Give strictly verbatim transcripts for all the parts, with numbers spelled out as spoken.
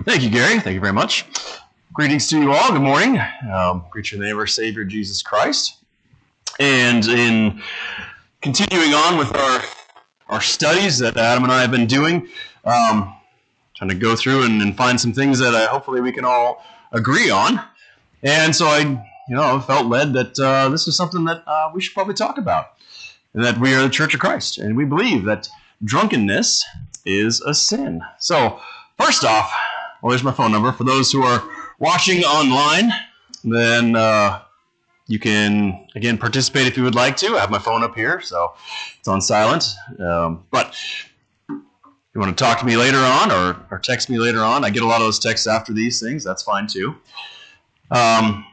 Thank you, Gary. Thank you very much. Greetings to you all. Good morning. Um, greet you in the name of our Savior, Jesus Christ. And in continuing on with our our studies that Adam and I have been doing, um, trying to go through and, and find some things that uh, hopefully we can all agree on. And so I, you know, felt led that uh, this is something that uh, we should probably talk about, and that we are the Church of Christ, and we believe that drunkenness is a sin. So, first off, well, there's my phone number. For those who are watching online, then uh, you can, again, participate if you would like to. I have my phone up here, so it's on silent. Um, but if you want to talk to me later on or, or text me later on, I get a lot of those texts after these things. That's fine, too. Um,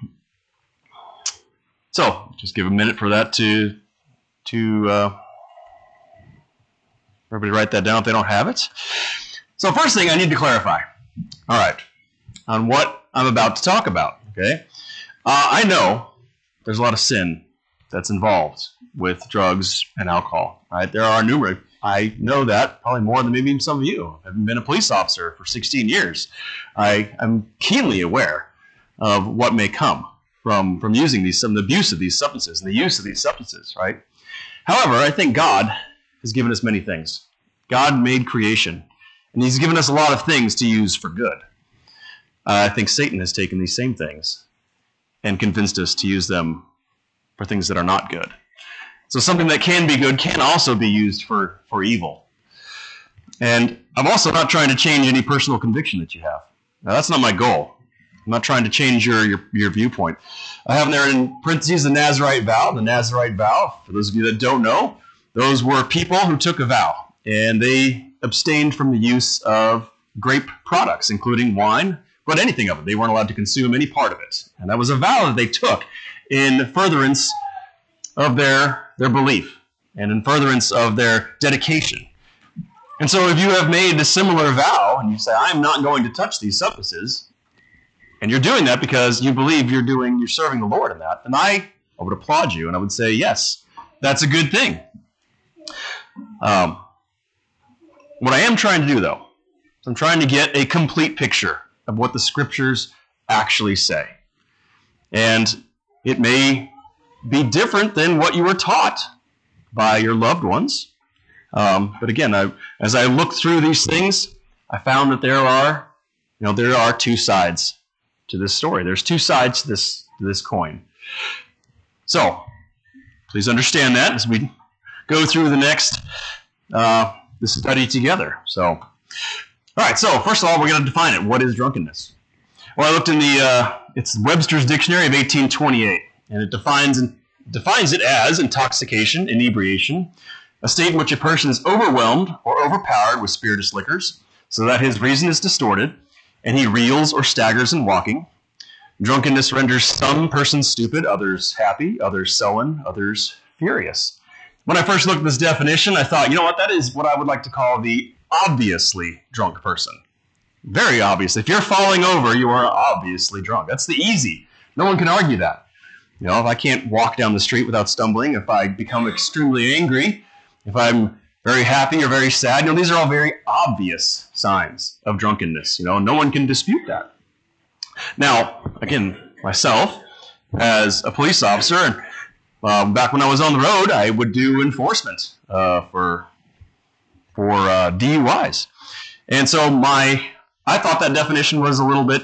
so, just give a minute for that to, to uh, everybody write that down if they don't have it. So, first thing I need to clarify. All right, on what I'm about to talk about, okay? Uh, I know there's a lot of sin that's involved with drugs and alcohol, right? There are numerous. I know that probably more than maybe even some of you. I've been a police officer for sixteen years. I am keenly aware of what may come from, from using these, some of the abuse of these substances and the use of these substances, right? However, I think God has given us many things. God made creation. And he's given us a lot of things to use for good. Uh, I think Satan has taken these same things and convinced us to use them for things that are not good. So something that can be good can also be used for, for evil. And I'm also not trying to change any personal conviction that you have. Now, that's not my goal. I'm not trying to change your, your, your viewpoint. I have there in parentheses the Nazirite vow. The Nazirite vow, for those of you that don't know, those were people who took a vow. And they abstained from the use of grape products, including wine, but anything of it. They weren't allowed to consume any part of it. And that was a vow that they took in furtherance of their, their belief and in furtherance of their dedication. And so if you have made a similar vow and you say, I'm not going to touch these substances, and you're doing that because you believe you're doing, you're serving the Lord in that, then I, I would applaud you and I would say, yes, that's a good thing. Um, What I am trying to do, though, is I'm trying to get a complete picture of what the Scriptures actually say. And it may be different than what you were taught by your loved ones. Um, but again, I, as I looked through these things, I found that there are, you know, there are two sides to this story. There's two sides to this, to this coin. So, please understand that as we go through the next uh, the study together. So, all right. So, first of all, we're going to define it. What is drunkenness? Well, I looked in the uh, it's Webster's Dictionary of eighteen twenty-eight, and it defines defines it as intoxication, inebriation, a state in which a person is overwhelmed or overpowered with spirituous liquors, so that his reason is distorted, and he reels or staggers in walking. Drunkenness renders some persons stupid, others happy, others sullen, others furious. When I first looked at this definition, I thought, you know what, that is what I would like to call the obviously drunk person. Very obvious. If you're falling over, you are obviously drunk. That's the easy. No one can argue that. You know, if I can't walk down the street without stumbling, if I become extremely angry, if I'm very happy or very sad, you know, these are all very obvious signs of drunkenness. You know, no one can dispute that. Now, again, myself, as a police officer, and Uh, back when I was on the road, I would do enforcement uh, for for uh, D U Is, and so my I thought that definition was a little bit,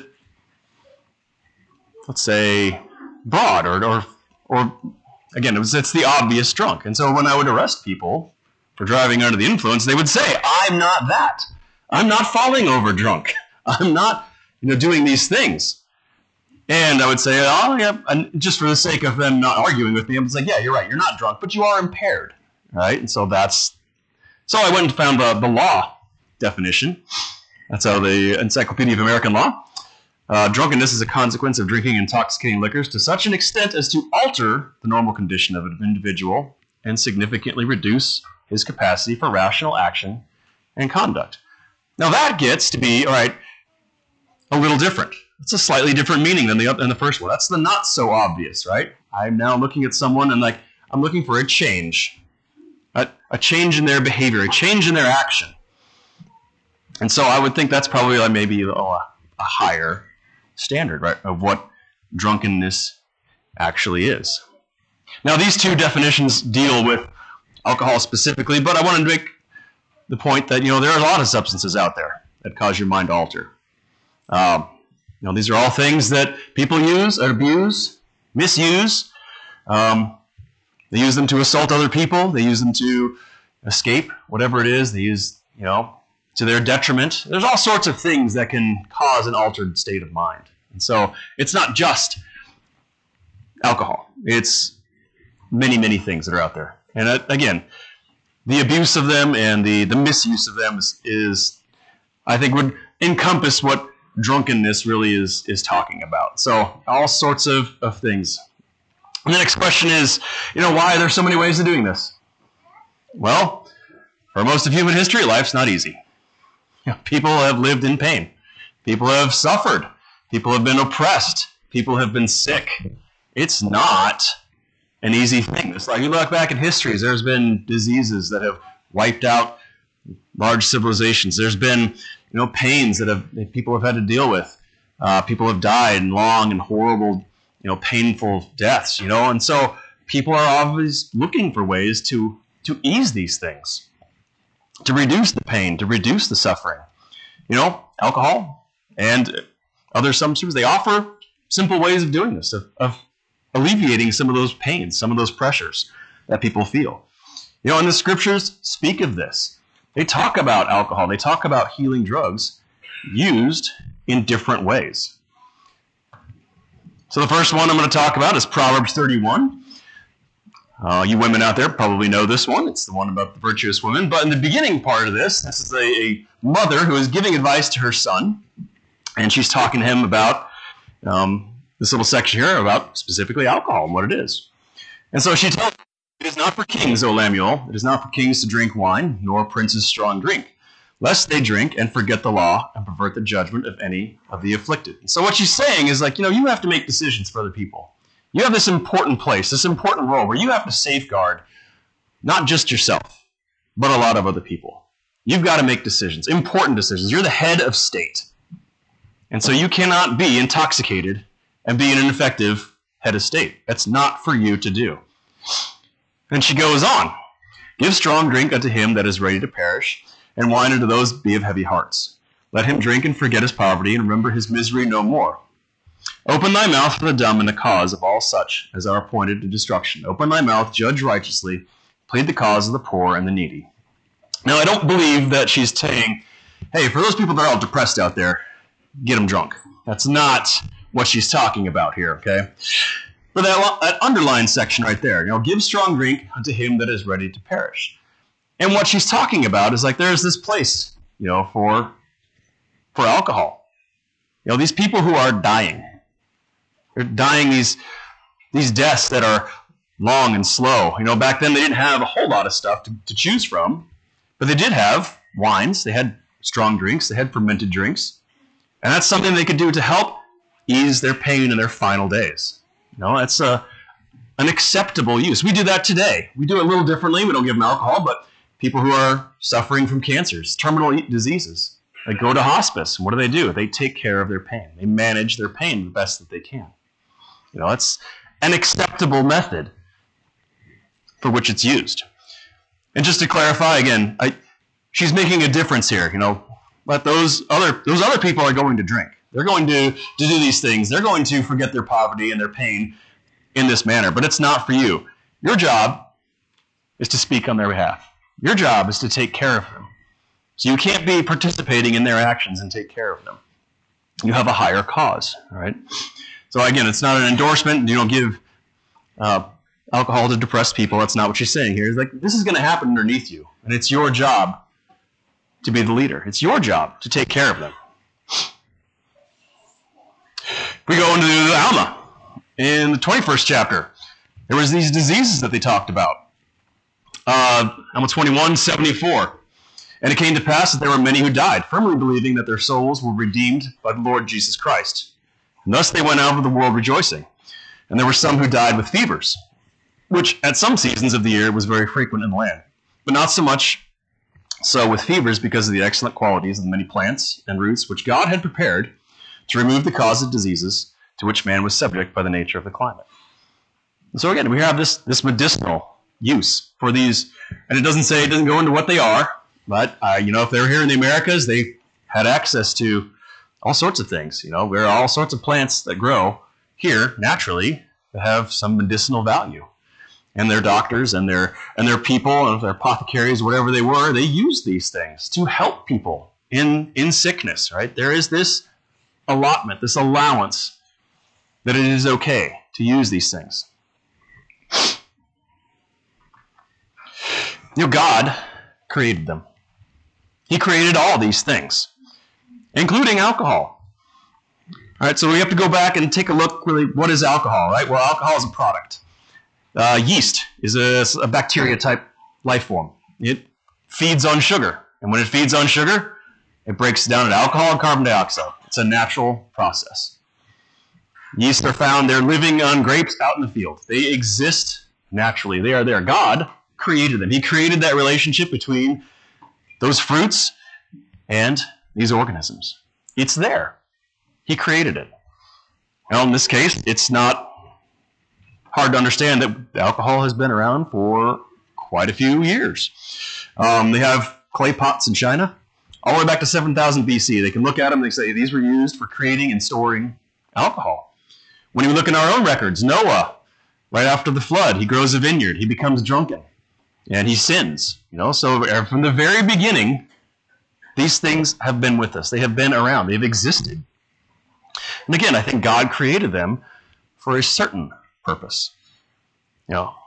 let's say, broad, or or or again, it was it's the obvious drunk. And so when I would arrest people for driving under the influence, they would say, "I'm not that. I'm not falling over drunk. I'm not, you know, doing these things." And I would say, oh, yeah, and just for the sake of them not arguing with me, I was like, yeah, you're right, you're not drunk, but you are impaired, right? And so that's, so I went and found the, the law definition. That's how the Encyclopedia of American Law. Uh, drunkenness is a consequence of drinking intoxicating liquors to such an extent as to alter the normal condition of an individual and significantly reduce his capacity for rational action and conduct. Now that gets to be, all right, a little different. It's a slightly different meaning than the than the first one. That's the not so obvious, right? I'm now looking at someone and like I'm looking for a change, a, a change in their behavior, a change in their action. And so I would think that's probably like maybe oh, a higher standard, right, of what drunkenness actually is. Now, these two definitions deal with alcohol specifically, but I wanted to make the point that, you know, there are a lot of substances out there that cause your mind to alter. Um, you know, these are all things that people use, abuse, misuse. Um, they use them to assault other people. They use them to escape, whatever it is. They use, you know, to their detriment. There's all sorts of things that can cause an altered state of mind. And so it's not just alcohol. It's many, many things that are out there. And uh, again, the abuse of them and the, the misuse of them is, is, I think, would encompass what drunkenness really is, is talking about. So all sorts of, of things. And the next question is, you know, why are there so many ways of doing this? Well, for most of human history, life's not easy. You know, people have lived in pain. People have suffered. People have been oppressed. People have been sick. It's not an easy thing. It's like you look back in histories, there's been diseases that have wiped out large civilizations. There's been, you know, pains that have that people have had to deal with. Uh, people have died in long and horrible, you know, painful deaths. You know, and so people are always looking for ways to to ease these things, to reduce the pain, to reduce the suffering. You know, alcohol and other substances, they offer simple ways of doing this, of, of alleviating some of those pains, some of those pressures that people feel. You know, and the scriptures speak of this. They talk about alcohol. They talk about healing drugs used in different ways. So the first one I'm going to talk about is Proverbs thirty-one. Uh, you women out there probably know this one. It's the one about the virtuous women. But in the beginning part of this, this is a, a mother who is giving advice to her son. And she's talking to him about um, this little section here about specifically alcohol and what it is. And so she tells him, "It is not for kings, O Lemuel, it is not for kings to drink wine, nor princes strong drink, lest they drink and forget the law and pervert the judgment of any of the afflicted." And so what she's saying is like, you know, you have to make decisions for other people. You have this important place, this important role where you have to safeguard not just yourself, but a lot of other people. You've got to make decisions, important decisions. You're the head of state. And so you cannot be intoxicated and be an ineffective head of state. That's not for you to do. And she goes on, "Give strong drink unto him that is ready to perish, and wine unto those be of heavy hearts. Let him drink and forget his poverty, and remember his misery no more. Open thy mouth for the dumb and the cause of all such as are appointed to destruction. Open thy mouth, judge righteously, plead the cause of the poor and the needy." Now, I don't believe that she's saying, hey, for those people that are all depressed out there, get them drunk. That's not what she's talking about here, okay? But that, that underlined section right there, you know, give strong drink unto him that is ready to perish. And what she's talking about is like there's this place, you know, for, for alcohol. You know, these people who are dying. They're dying these, these deaths that are long and slow. You know, back then they didn't have a whole lot of stuff to, to choose from, but they did have wines, they had strong drinks, they had fermented drinks. And that's something they could do to help ease their pain in their final days. You know, that's a, an acceptable use. We do that today. We do it a little differently. We don't give them alcohol, but people who are suffering from cancers, terminal diseases, they go to hospice. And what do they do? They take care of their pain. They manage their pain the best that they can. You know, it's an acceptable method for which it's used. And just to clarify again, I, she's making a difference here. You know, but those other those other people are going to drink. They're going to, to do these things. They're going to forget their poverty and their pain in this manner. But it's not for you. Your job is to speak on their behalf. Your job is to take care of them. So you can't be participating in their actions and take care of them. You have a higher cause, all right? So again, it's not an endorsement. You don't give uh, alcohol to depressed people. That's not what she's saying here. It's like, this is going to happen underneath you, and it's your job to be the leader. It's your job to take care of them. We go into Alma. In the twenty-first chapter, there was these diseases that they talked about. Uh, Alma twenty-one, seventy-four. "And it came to pass that there were many who died, firmly believing that their souls were redeemed by the Lord Jesus Christ. And thus they went out of the world rejoicing. And there were some who died with fevers, which at some seasons of the year was very frequent in the land, but not so much so with fevers because of the excellent qualities of the many plants and roots which God had prepared to remove the cause of diseases to which man was subject by the nature of the climate. And so again, we have this, this medicinal use for these, and it doesn't say, it doesn't go into what they are, but uh, you know, if they're here in the Americas, they had access to all sorts of things. You know, there are all sorts of plants that grow here naturally that have some medicinal value. And their doctors and their and their people and their apothecaries, whatever they were, they used these things to help people in, in sickness, right? There is this allotment, this allowance that it is okay to use these things. You know, God created them. He created all these things, including alcohol. All right, so we have to go back and take a look, really, what is alcohol, right? Well, alcohol is a product. Uh, yeast is a, a bacteria-type life form. It feeds on sugar, and when it feeds on sugar, it breaks down into alcohol and carbon dioxide. It's a natural process. Yeast are found, they're living on grapes out in the field. They exist naturally. They are there. God created them. He created that relationship between those fruits and these organisms. It's there. He created it. Now, in this case, it's not hard to understand that alcohol has been around for quite a few years. Um, they have clay pots in China, all the way back to seven thousand B C. They can look at them and they say these were used for creating and storing alcohol. When you look in our own records, Noah, right after the flood, he grows a vineyard, he becomes drunken, and he sins. You know, so from the very beginning, these things have been with us. They have been around. They've existed. And again, I think God created them for a certain purpose. You know.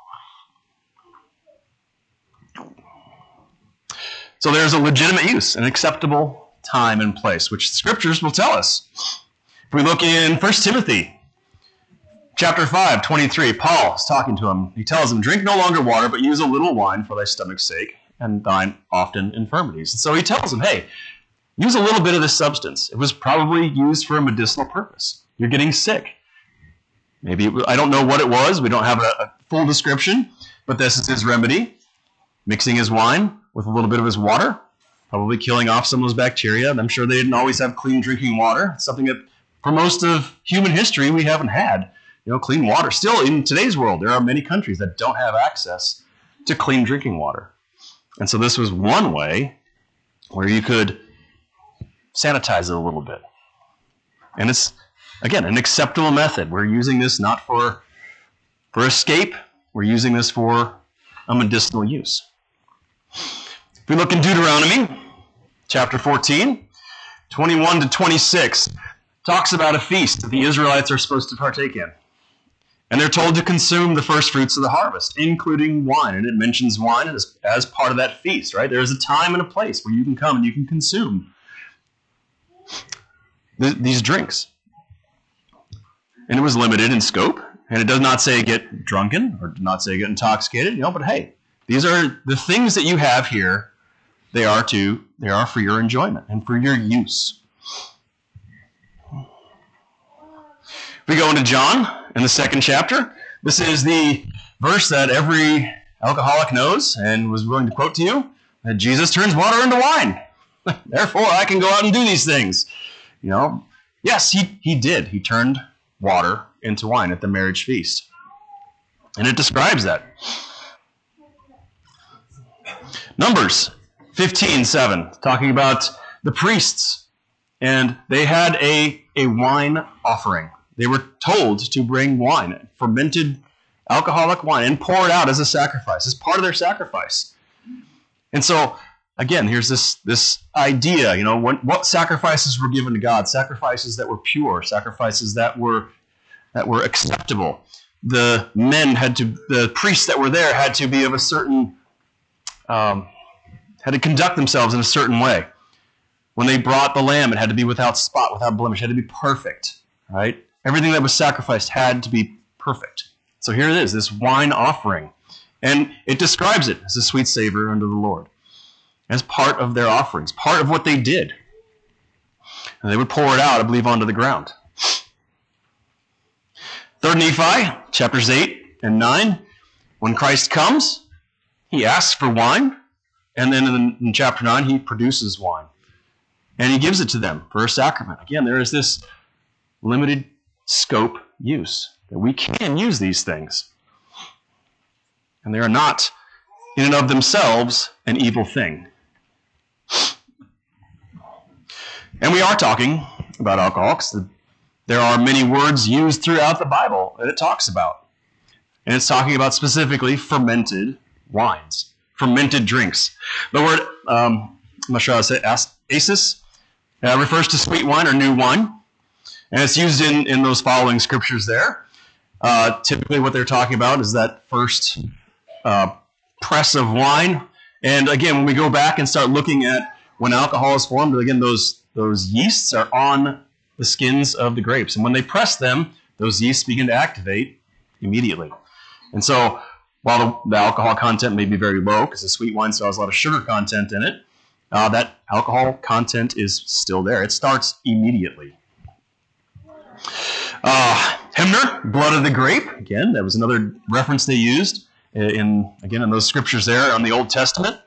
So there's a legitimate use, an acceptable time and place, which the scriptures will tell us. If we look in First Timothy chapter five, twenty-three, Paul is talking to him. He tells him, drink no longer water, but use a little wine for thy stomach's sake, and thine often infirmities. And so he tells him, hey, use a little bit of this substance. It was probably used for a medicinal purpose. You're getting sick. Maybe, it, I don't know what it was. We don't have a, a full description, but this is his remedy. Mixing his wine with a little bit of his water, probably killing off some of those bacteria. I'm sure they didn't always have clean drinking water. It's something that for most of human history we haven't had. You know, clean water. Still, in today's world, there are many countries that don't have access to clean drinking water. And so this was one way where you could sanitize it a little bit. And it's, again, an acceptable method. We're using this not for, for escape. We're using this for a medicinal use. If we look in Deuteronomy chapter fourteen, twenty-one to twenty-six, talks about a feast that the Israelites are supposed to partake in. And they're told to consume the first fruits of the harvest, including wine. And it mentions wine as, as part of that feast, right? There is a time and a place where you can come and you can consume th- these drinks. And it was limited in scope. And it does not say get drunken or does not say get intoxicated, you know, but hey, these are the things that you have here. They are to, they are for your enjoyment and for your use. We go into John in the second chapter. This is the verse that every alcoholic knows and was willing to quote to you, that Jesus turns water into wine. Therefore, I can go out and do these things. You know, yes, he, he did. He turned water into wine at the marriage feast. And it describes that. Numbers fifteen seven, talking about the priests. And they had a, a wine offering. They were told to bring wine, fermented alcoholic wine, and pour it out as a sacrifice, as part of their sacrifice. And so, again, here's this, this idea, you know, what, what sacrifices were given to God? Sacrifices that were pure, sacrifices that were that were acceptable. The men had to, the priests that were there had to be of a certain, um, had to conduct themselves in a certain way. When they brought the lamb, it had to be without spot, without blemish, it had to be perfect, right? Everything that was sacrificed had to be perfect. So here it is, this wine offering. And it describes it as a sweet savor unto the Lord, as part of their offerings, part of what they did. And they would pour it out, I believe, onto the ground. Third Nephi, chapters eight and nine, when Christ comes, he asks for wine, and then in, in chapter nine, he produces wine. And he gives it to them for a sacrament. Again, there is this limited scope use, that we can use these things. And they are not, in and of themselves, an evil thing. And we are talking about alcohol, because there are many words used throughout the Bible that it talks about. And it's talking about specifically fermented wines, fermented drinks. The word, um, I'm not sure how to say it, asis, uh, refers to sweet wine or new wine. And it's used in, in those following scriptures there. Uh, typically what they're talking about is that first uh, press of wine. And again, when we go back and start looking at when alcohol is formed, again, those, those yeasts are on the skins of the grapes. And when they press them, those yeasts begin to activate immediately. And so while the, the alcohol content may be very low, because the sweet wine still has a lot of sugar content in it, uh, that alcohol content is still there. It starts immediately. Uh, Hymner, blood of the grape. Again, that was another reference they used in, again, in those scriptures there on the Old Testament.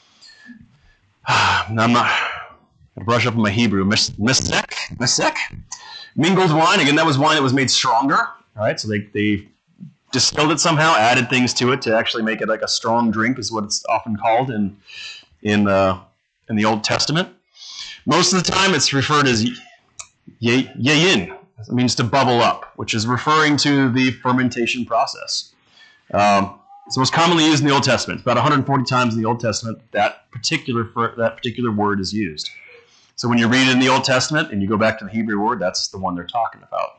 I'm not going to brush up on my Hebrew. Mesek, mesek, mingled wine. Again, that was wine that was made stronger. All right, so they, they distilled it somehow, added things to it to actually make it like a strong drink, is what it's often called in in uh, in the Old Testament. Most of the time, it's referred as ye, yeyin. It means to bubble up, which is referring to the fermentation process. Um, it's most commonly used in the Old Testament. About one hundred forty times in the Old Testament, that particular that particular word is used. So when you read it in the Old Testament and you go back to the Hebrew word, that's the one they're talking about.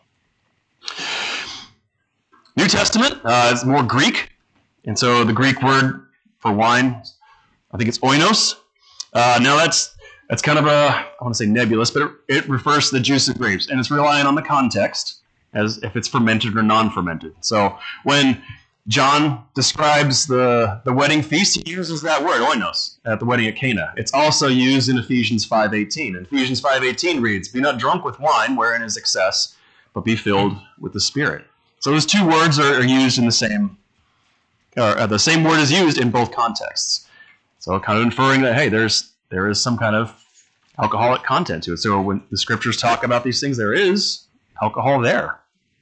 New Testament uh, is more Greek, and so the Greek word for wine, I think it's oinos. Uh, now that's that's kind of a, I want to say nebulous, but it, it refers to the juice of grapes, and it's relying on the context as if it's fermented or non-fermented. So when John describes the, the wedding feast, he uses that word, oinos, at the wedding at Cana. It's also used in Ephesians five eighteen. And Ephesians five eighteen reads, "Be not drunk with wine, wherein is excess, but be filled with the Spirit." So those two words are, are used in the same, or uh, the same word is used in both contexts. So kind of inferring that, hey, there's there is some kind of alcoholic content to it. So when the scriptures talk about these things, there is alcohol there.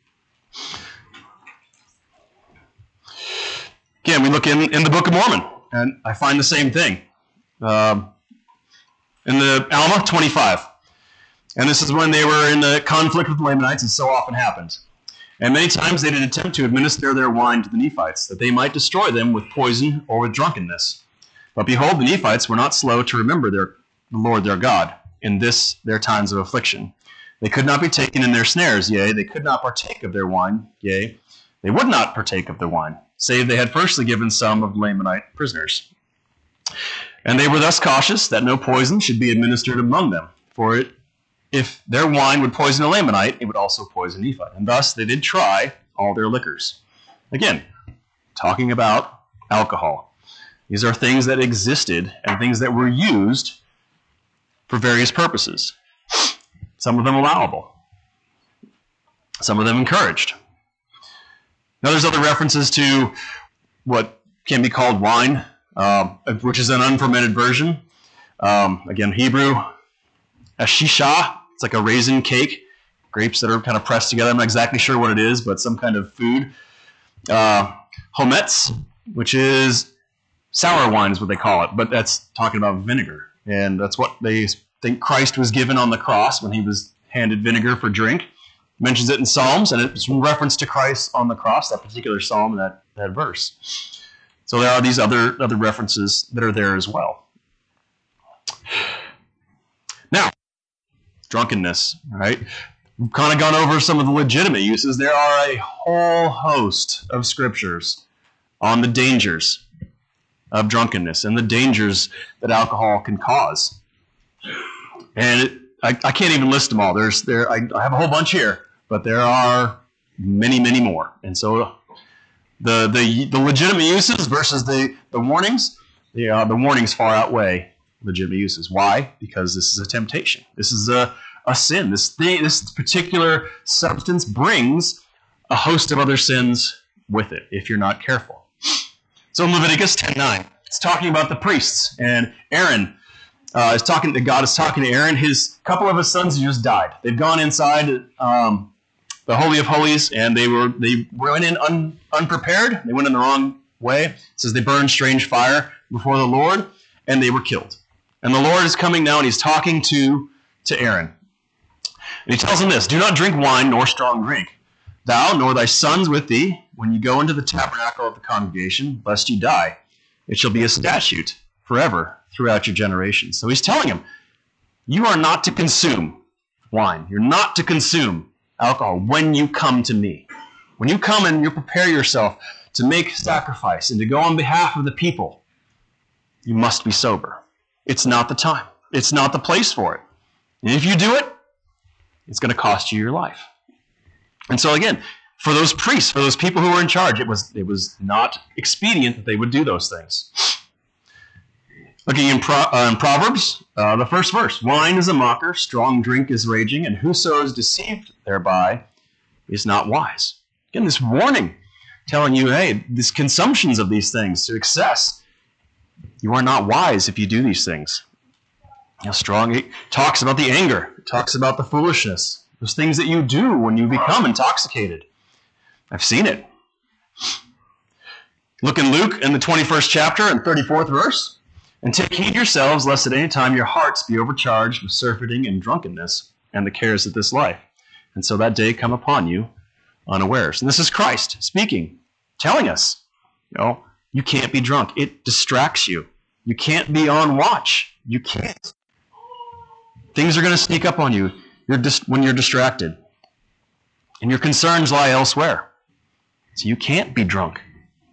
Again, we look in, in the Book of Mormon, and I find the same thing. Um, in the Alma twenty-five. And this is when they were in a conflict with the Lamanites, as so often happened. And many times they did attempt to administer their wine to the Nephites, that they might destroy them with poison or with drunkenness. But behold, the Nephites were not slow to remember their the Lord their God in this their times of affliction. They could not be taken in their snares, yea, they could not partake of their wine, yea, they would not partake of the wine, save they had firstly given some of the Lamanite prisoners. And they were thus cautious that no poison should be administered among them, for it, if their wine would poison a Lamanite, it would also poison Nephite. And thus they did try all their liquors. Again, talking about alcohol. These are things that existed and things that were used for various purposes. Some of them allowable. Some of them encouraged. Now there's other references to what can be called wine, uh, which is an unfermented version. Um, again, Hebrew, ashisha, it's like a raisin cake, grapes that are kind of pressed together. I'm not exactly sure what it is, but some kind of food. Uh, hometz, which is sour wine is what they call it, but that's talking about vinegar. And that's what they think Christ was given on the cross when he was handed vinegar for drink. Mentions it in Psalms, and it's in reference to Christ on the cross, that particular psalm, that, that verse. So there are these other, other references that are there as well. Now, drunkenness, right? We've kind of gone over some of the legitimate uses. There are a whole host of scriptures on the dangers of drunkenness and the dangers that alcohol can cause. And it, I, I can't even list them all. There's there I, I have a whole bunch here, but there are many, many more. And so the the, the legitimate uses versus the, the warnings, the, uh, the warnings far outweigh legitimate uses. Why? Because this is a temptation. This is a, a sin. This thing, this particular substance brings a host of other sins with it if you're not careful. So in Leviticus ten nine, it's talking about the priests and Aaron uh, is talking to God is talking to Aaron. His couple of his sons just died. They've gone inside um, the Holy of Holies, and they were they went in un, unprepared. They went in the wrong way. It says they burned strange fire before the Lord, and they were killed. And the Lord is coming now, and he's talking to, to Aaron. And he tells him this, "Do not drink wine nor strong drink, thou nor thy sons with thee, when you go into the tabernacle of the congregation, lest you die. It shall be a statute forever throughout your generations." So he's telling him, you are not to consume wine. You're not to consume alcohol when you come to me. When you come and you prepare yourself to make sacrifice and to go on behalf of the people, you must be sober. It's not the time. It's not the place for it. And if you do it, it's going to cost you your life. And so again, for those priests, for those people who were in charge, it was it was not expedient that they would do those things. Looking in, Pro, uh, in Proverbs, uh, the first verse, "Wine is a mocker, strong drink is raging, and whoso is deceived thereby is not wise." Again, this warning telling you, hey, these consumptions of these things to excess, you are not wise if you do these things. You know, strong, it talks about the anger. It talks about the foolishness. Those things that you do when you become intoxicated. I've seen it. Look in Luke in the twenty-first chapter and thirty-fourth verse. "And take heed yourselves, lest at any time your hearts be overcharged with surfeiting and drunkenness and the cares of this life. And so that day come upon you unawares." And this is Christ speaking, telling us, you know, you can't be drunk. It distracts you. You can't be on watch. You can't. Things are going to sneak up on you you're dis- when you're distracted. And your concerns lie elsewhere. So you can't be drunk.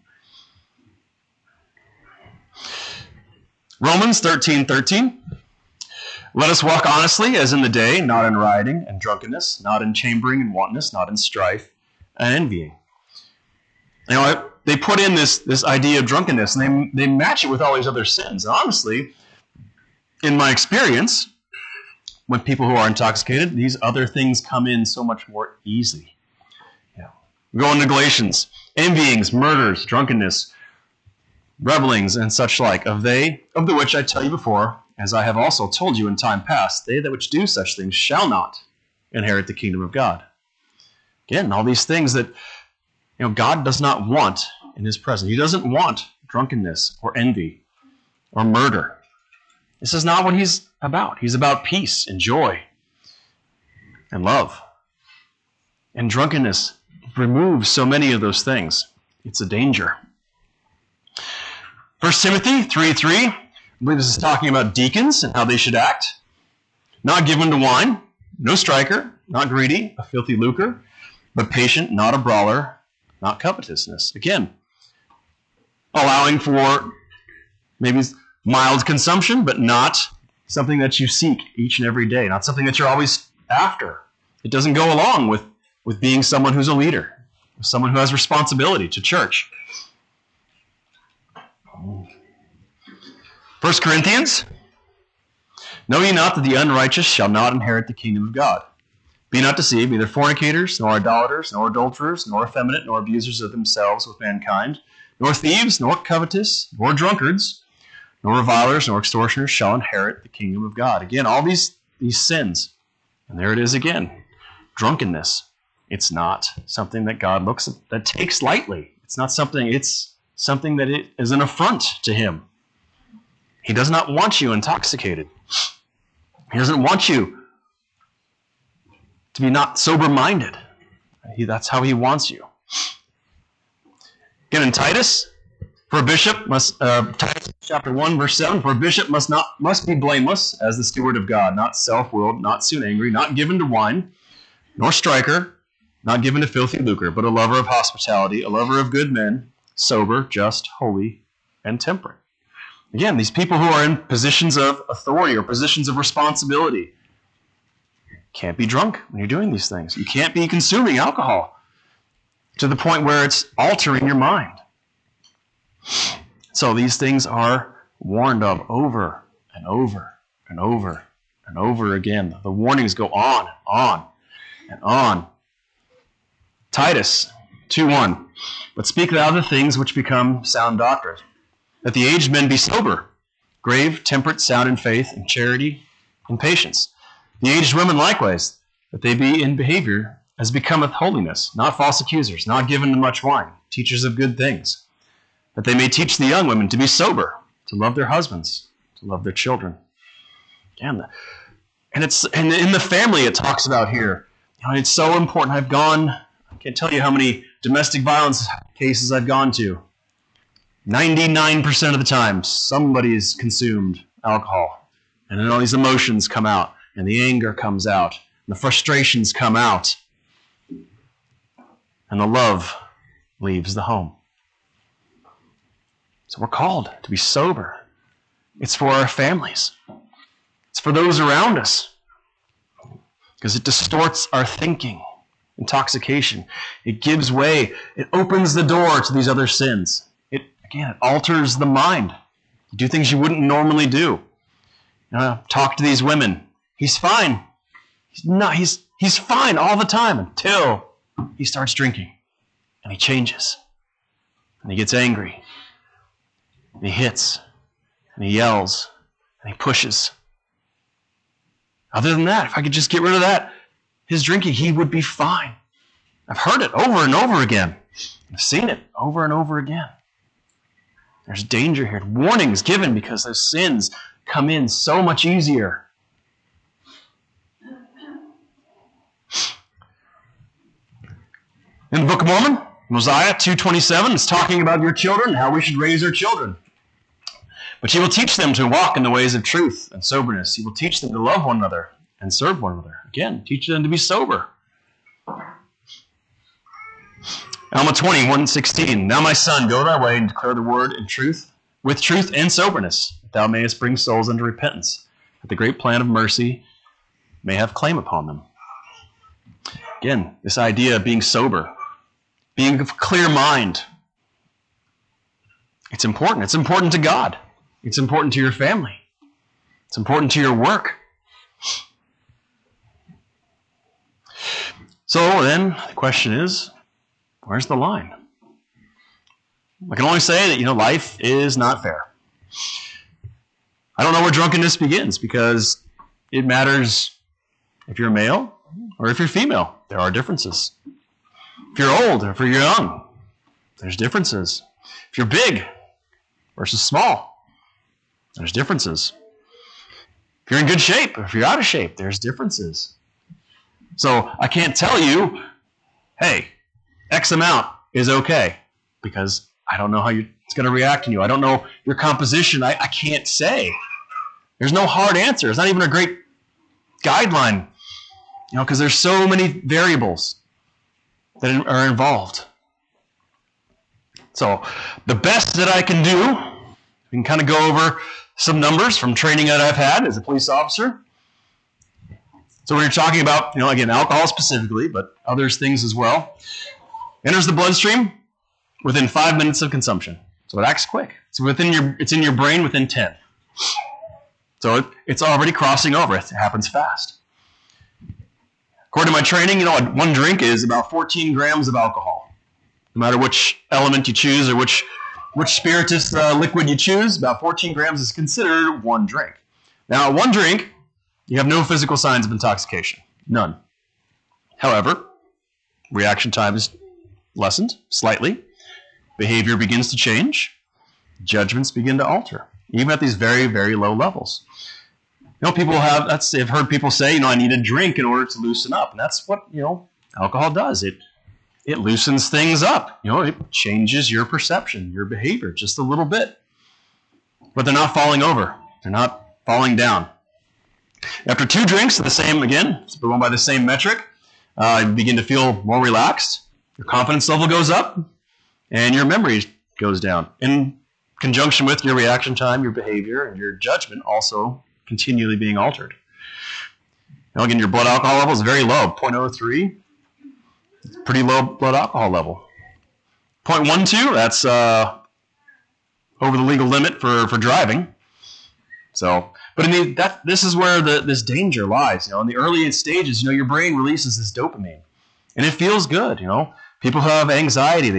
Romans thirteen thirteen. "Let us walk honestly as in the day, not in rioting and drunkenness, not in chambering and wantonness, not in strife and envying." You know, they put in this, this idea of drunkenness, and they, they match it with all these other sins. And honestly, in my experience, when people who are intoxicated, these other things come in so much more easily. You know, go into Galatians, "Envyings, murders, drunkenness, revelings, and such like, of they, of the which I tell you before, as I have also told you in time past, they that which do such things shall not inherit the kingdom of God." Again, all these things that, you know, God does not want in his presence. He doesn't want drunkenness or envy or murder. This is not what he's about. He's about peace and joy and love. And drunkenness removes so many of those things. It's a danger. First Timothy three three, I believe this is talking about deacons and how they should act. "Not given to wine, no striker, not greedy, a filthy lucre, but patient, not a brawler, not covetousness." Again, allowing for maybe mild consumption, but not something that you seek each and every day, not something that you're always after. It doesn't go along with, with being someone who's a leader, someone who has responsibility to church. First Corinthians, "Know ye not that the unrighteous shall not inherit the kingdom of God? Be not deceived, neither fornicators, nor idolaters, nor adulterers, nor effeminate, nor abusers of themselves with mankind, nor thieves, nor covetous, nor drunkards, nor revilers, nor extortioners shall inherit the kingdom of God." Again, all these, these sins. And there it is again. Drunkenness. It's not something that God looks at, that takes lightly. It's not something, it's something that it is an affront to him. He does not want you intoxicated. He doesn't want you to be not sober-minded. He, that's how he wants you. Again, in Titus, for a bishop must, uh, Titus chapter one, verse seven, "For a bishop must not must be blameless as the steward of God, not self-willed, not soon angry, not given to wine, nor striker, not given to filthy lucre, but a lover of hospitality, a lover of good men, sober, just, holy, and temperate." Again, these people who are in positions of authority or positions of responsibility can't be drunk when you're doing these things. You can't be consuming alcohol to the point where it's altering your mind. So these things are warned of over and over and over and over again. The warnings go on and on and on. Titus two one, "But speak thou the things which become sound doctrine, that the aged men be sober, grave, temperate, sound in faith, and charity, and patience. The aged women likewise, that they be in behavior as becometh holiness, not false accusers, not given to much wine, teachers of good things, that they may teach the young women to be sober, to love their husbands, to love their children. Again, and it's and in the family it talks about here. You know, it's so important. I've gone, I can't tell you how many domestic violence cases I've gone to. ninety-nine percent of the time, somebody's consumed alcohol. And then all these emotions come out, and the anger comes out, and the frustrations come out, and the love leaves the home. So we're called to be sober. It's for our families. It's for those around us. Because it distorts our thinking. Intoxication. It gives way. It opens the door to these other sins. It, again, it alters the mind. You do things you wouldn't normally do. You know, talk to these women. He's fine. He's not. He's he's fine all the time until he starts drinking, and he changes, and he gets angry, and he hits, and he yells, and he pushes. Other than that, if I could just get rid of that, his drinking, he would be fine. I've heard it over and over again. I've seen it over and over again. There's danger here. Warnings given because those sins come in so much easier. In the Book of Mormon, Mosiah two twenty-seven is talking about your children and how we should raise our children. But you will teach them to walk in the ways of truth and soberness. You will teach them to love one another and serve one another. Again, teach them to be sober. Alma twenty, one sixteen. Now my son, go thy way and declare the word in truth, with truth and soberness, that thou mayest bring souls unto repentance, that the great plan of mercy may have claim upon them. Again, this idea of being sober, being of clear mind. It's important. It's important to God. It's important to your family. It's important to your work. So then the question is, where's the line? I can only say that, you know, life is not fair. I don't know where drunkenness begins because it matters if you're male or if you're female. There are differences. If you're old or if you're young, there's differences. If you're big versus small, there's differences. If you're in good shape or if you're out of shape, there's differences. So I can't tell you, hey, X amount is okay, because I don't know how you, it's going to react in you. I don't know your composition. I, I can't say. There's no hard answer. It's not even a great guideline, you know, because there's so many variables that are involved. So the best that I can do, we can kind of go over some numbers from training that I've had as a police officer. So when you're talking about, you know, again, alcohol specifically, but others things as well, enters the bloodstream within five minutes of consumption. So it acts quick. It's within your, it's in your brain within ten. So it, it's already crossing over. It happens fast. According to my training, you know, one drink is about fourteen grams of alcohol. No matter which element you choose or which which spirituous uh, liquid you choose, about fourteen grams is considered one drink. Now, one drink, you have no physical signs of intoxication. None. However, reaction time is lessened slightly. Behavior begins to change. Judgments begin to alter, even at these very, very low levels. You know, people have, that's, I've heard people say, you know, I need a drink in order to loosen up. And that's what, you know, alcohol does. It it loosens things up. You know, it changes your perception, your behavior just a little bit. But they're not falling over. They're not falling down. After two drinks of the same, again, it's going by the same metric, uh, you begin to feel more relaxed. Your confidence level goes up, and your memory goes down. In conjunction with your reaction time, your behavior, and your judgment also continually being altered. Now again, your blood alcohol level is very low, zero point zero three. It's a pretty low blood alcohol level. zero point one two, that's uh, over the legal limit for, for driving. So, but in the, that, this is where the, this danger lies. You know, in the early stages, you know, your brain releases this dopamine, and it feels good. You know, people who have anxiety, they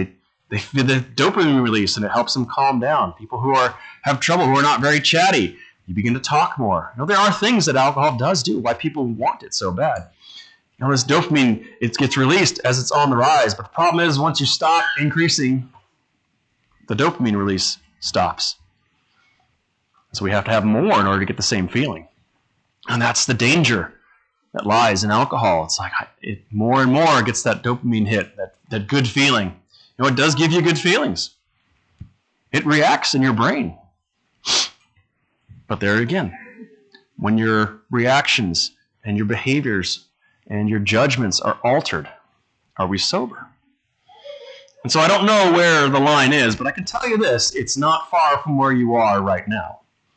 they feel the dopamine release, and it helps them calm down. People who are have trouble, who are not very chatty, you begin to talk more. You know, there are things that alcohol does do, why people want it so bad. You know, this dopamine, it gets released as it's on the rise, but the problem is once you stop increasing, the dopamine release stops. So we have to have more in order to get the same feeling. And that's the danger that lies in alcohol. It's like it more and more gets that dopamine hit, that, that good feeling. You know, it does give you good feelings. It reacts in your brain. But there again, when your reactions and your behaviors and your judgments are altered, are we sober? And so I don't know where the line is, but I can tell you this, it's not far from where you are right now.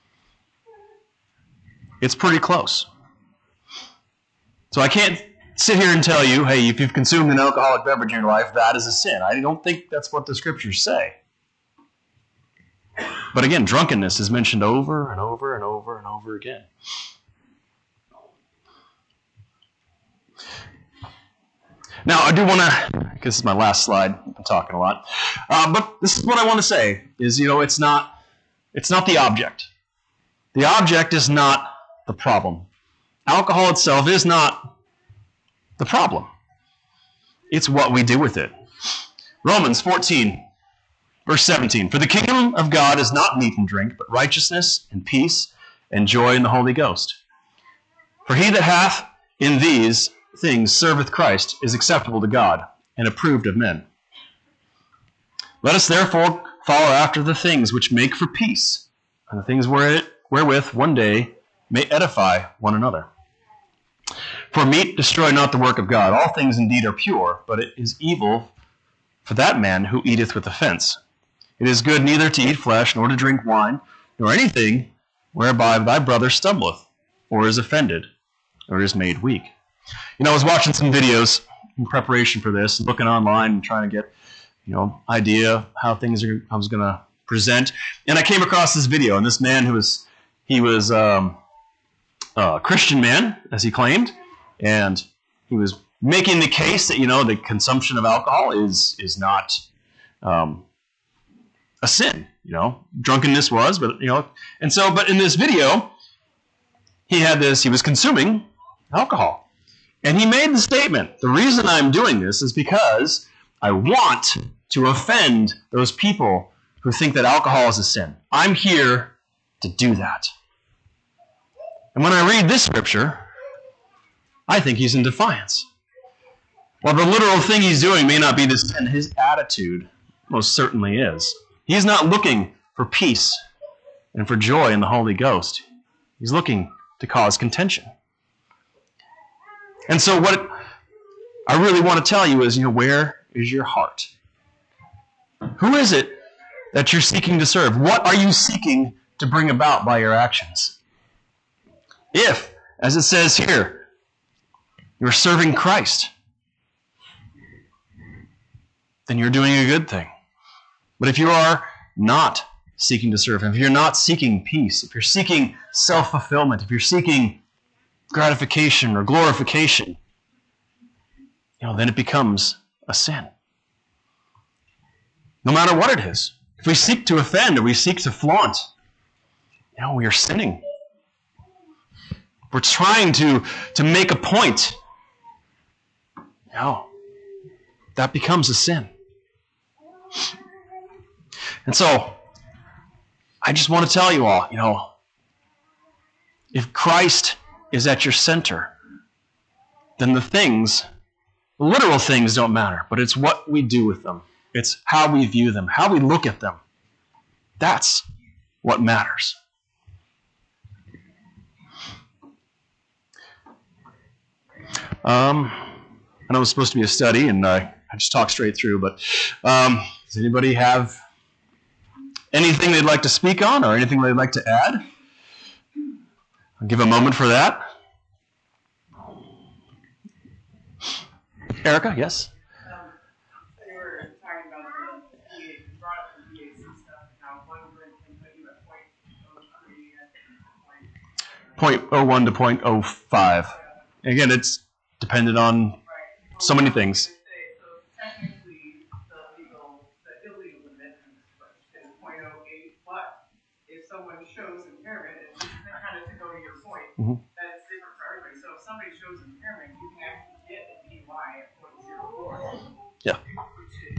It's pretty close. So I can't sit here and tell you, hey, if you've consumed an alcoholic beverage in your life, that is a sin. I don't think that's what the scriptures say. But again, drunkenness is mentioned over and over and over and over again. Now, I do want to, because this is my last slide, I'm talking a lot, uh, but this is what I want to say, is, you know, it's not, it's not the object. The object is not the problem. Alcohol itself is not the problem. It's what we do with it. Romans fourteen, verse seventeen, for the kingdom of God is not meat and drink, but righteousness and peace and joy in the Holy Ghost. For he that hath in these things serveth Christ is acceptable to God and approved of men. Let us therefore follow after the things which make for peace, and the things wherewith one day may edify one another. For meat destroy not the work of God. All things indeed are pure, but it is evil for that man who eateth with offense. It is good neither to eat flesh, nor to drink wine, nor anything whereby thy brother stumbleth, or is offended, or is made weak. You know, I was watching some videos in preparation for this, looking online and trying to get, you know, idea how things are, I was going to present. And I came across this video, and this man who was, he was um, a Christian man, as he claimed, and he was making the case that, you know, the consumption of alcohol is is not um, a sin. You know, drunkenness was, but, you know, and so, but in this video, he had this, he was consuming alcohol. And he made the statement, the reason I'm doing this is because I want to offend those people who think that alcohol is a sin. I'm here to do that. And when I read this scripture, I think he's in defiance. While the literal thing he's doing may not be the sin, his attitude most certainly is. He's not looking for peace and for joy in the Holy Ghost. He's looking to cause contention. And so what I really want to tell you is, you know, where is your heart? Who is it that you're seeking to serve? What are you seeking to bring about by your actions? If, as it says here, you're serving Christ, then you're doing a good thing. But if you are not seeking to serve Him, if you're not seeking peace, if you're seeking self-fulfillment, if you're seeking gratification or glorification, you know, then it becomes a sin. No matter what it is. If we seek to offend or we seek to flaunt, you know, we are sinning. We're trying to, to make a point. You know, that becomes a sin. And so, I just want to tell you all, you know, if Christ is at your center, then the things, the literal things don't matter, but it's what we do with them. It's how we view them, how we look at them. That's what matters. Um, I know it was supposed to be a study, and uh, I just talked straight through, but um, does anybody have anything they'd like to speak on or anything they'd like to add? I'll give a moment for that. Erica, yes? Um, you were talking about the D A, you brought up the D A C stuff, and how one drink can put you at point oh three and point point oh one to point oh five. Again, it's dependent on right. so many things. So technically, the legal, the Mm-hmm. That's different for everybody. So if somebody shows impairment, you can actually get a D U I at point zero four. Yeah. Which is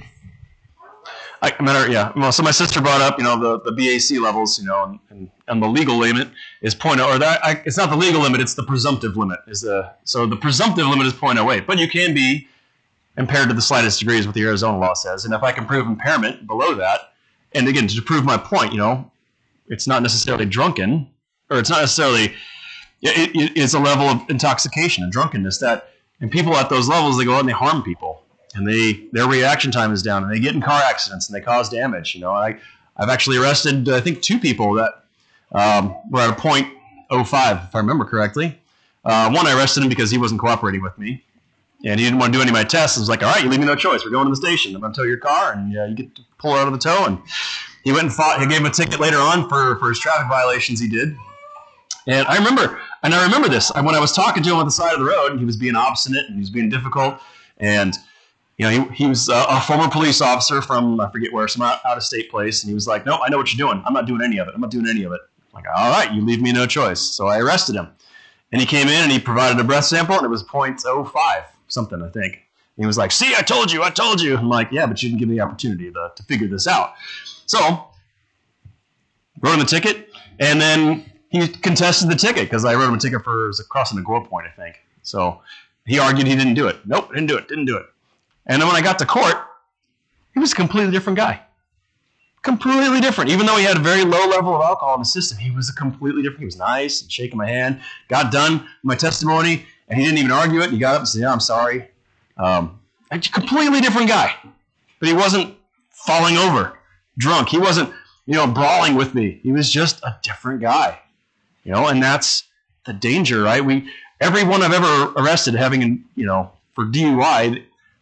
I, matter, yeah. Well, so my sister brought up, you know, the, the B A C levels, you know, and, and, and the legal limit is point oh, or that I, it's not the legal limit, it's the presumptive limit. Is the so the presumptive limit is point oh eight, but you can be impaired to the slightest degree, is what the Arizona law says. And if I can prove impairment below that, and again, to prove my point, you know, it's not necessarily drunken, or it's not necessarily, it, it, it's a level of intoxication and drunkenness that, and people at those levels, they go out and they harm people. And they their reaction time is down, and they get in car accidents, and they cause damage. You know, I I've actually arrested I think two people that um, were at a point oh five, if I remember correctly. Uh, one I arrested him because he wasn't cooperating with me, and he didn't want to do any of my tests. I was like, all right, you leave me no choice. We're going to the station. I'm going to tow your car, and uh, you get to pull her out of the tow. And he went and fought. He gave him a ticket later on for for his traffic violations he did. And I remember, and I remember this when I was talking to him on the side of the road, and he was being obstinate and he was being difficult, and you know, he, he was a, a former police officer from, I forget where, some out, out-of-state place, and he was like, no, I know what you're doing. I'm not doing any of it. I'm not doing any of it. I'm like, all right, you leave me no choice. So I arrested him. And he came in, and he provided a breath sample, and it was point oh five, something, I think. And he was like, see, I told you, I told you. I'm like, yeah, but you didn't give me the opportunity to, to figure this out. So wrote him a ticket, and then he contested the ticket, because I wrote him a ticket for crossing a grow point, I think. So he argued he didn't do it. Nope, didn't do it, didn't do it. And then when I got to court, he was a completely different guy. Completely different. Even though he had a very low level of alcohol in the system, he was a completely different. He was nice and shaking my hand. Got done my testimony, and he didn't even argue it. He got up and said, yeah, I'm sorry. Um, a completely different guy. But he wasn't falling over drunk. He wasn't, you know, brawling with me. He was just a different guy. You know, and that's the danger, right? We, everyone I've ever arrested having, you know, for D U I,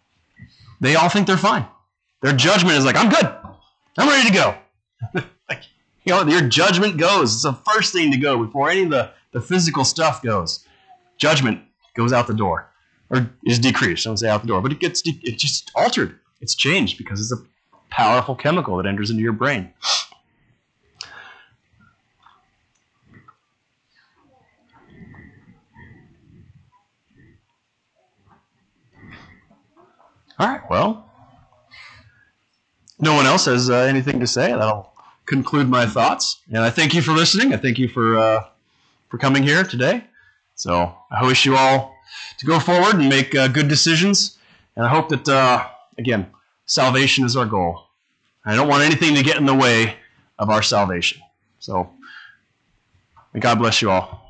they all think they're fine. Their judgment is like, I'm good. I'm ready to go. Like, you know, your judgment goes. It's the first thing to go before any of the, the physical stuff goes. Judgment goes out the door, or is decreased. I don't say out the door, but it gets de- it's just altered. It's changed because it's a powerful chemical that enters into your brain. All right, well, no one else has uh, anything to say. That'll conclude my thoughts. And I thank you for listening. I thank you for uh, for coming here today. So I wish you all to go forward and make uh, good decisions. And I hope that, uh, again, salvation is our goal. I don't want anything to get in the way of our salvation. So may God bless you all.